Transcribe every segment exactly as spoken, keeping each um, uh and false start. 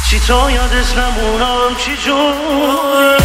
چی تا یادش نمونم چی جون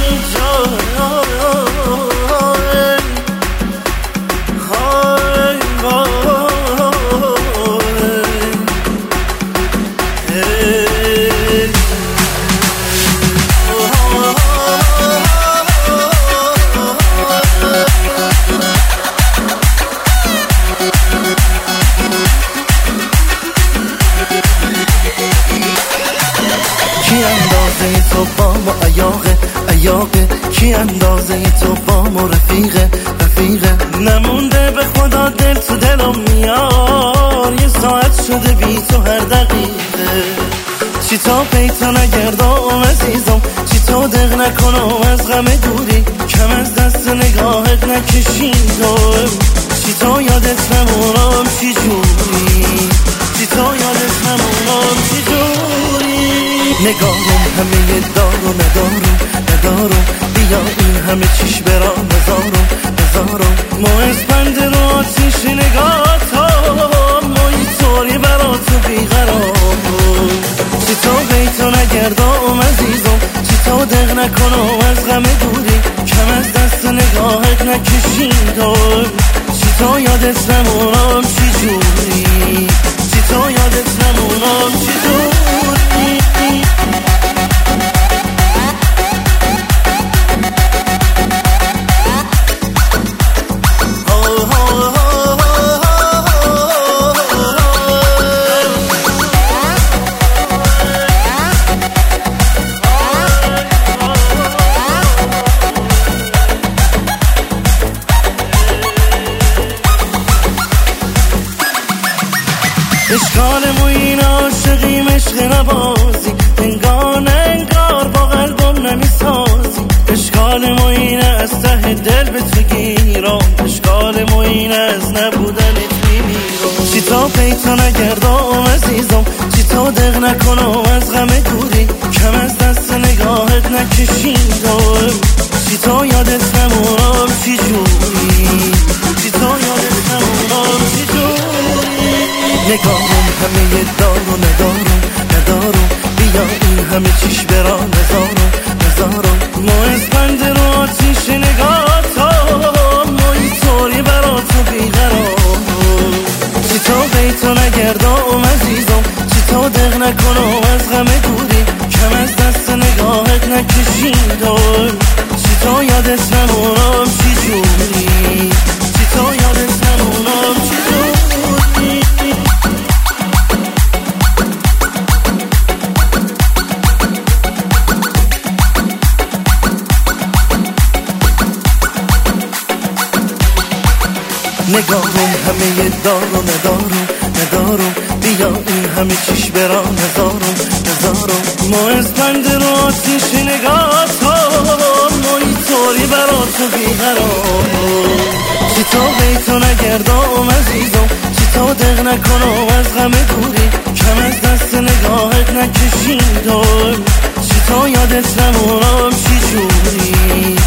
کی اندازه تو با ما ایاقه ایاقه کی اندازه تو با ما رفیقه رفیقه نمونده به خدا دل تو دلم میار یه ساعت شده بی تو هر دقیقه چی تا پیتا نگردم عزیزم چی تا دق نکنم از غم دوری کم از دست نگاهت نکشیدم چی تا یادت نمونم چی جوری چی تا یادت نمونم چی جوری نگارم همه دارو ندارم ندارم بیا این همه چیش برا نزارم نزارم ما اسپند رو آتیش نگاه تا ما اینطوری برا تو بیقرارم چی تا بیتو نگردم عزیزم چی تا دق نکنم از غم دوری کم از دست نگاهت نکشیدم چی تا یادت نمونم چی جوری چی تا یادت نمونم چی جوری اشکال مو این عاشقیم عشق نبازی انگار نه انگار با قلبم نمیسازی اشکال مو این از ته دل به تو گیرم اشکال مو این از نبودنت میمیرم چی تا پیتا نگردم عزیزم چی تا دق نکنم از غم دوری کم از دست نگاهت نکشیدم چی تا یادت نمونم چی جوری چی تا یادت نمونم چی جوری نگارم همه دارو ندارم ندارم بیا این همه چیش برا نزارم نزارم ما اسپند رو آتیش نگاه تا ما اینطوری برا تو بیقرارم چی تا بیتو نگردم عزیزم چی تا دق نکنم از غم دوری کم از دست نگاهت نکشیدم چی تا یادت نمونم چی جوری چی تا یادت نمونم چی جوری نگارم همه دارو ندارم ندارم بیا این همه چیش برا نزارم نزارم ما اسپند رو آتیش نگاه تا ما اینطوری برا تو بیقرارم چی تا بیتو نگردم عزیزم چی تا دق نکنم از غم دوری کم از دست نگاهت نکشیدم چی تا یادت نمونم چی جوری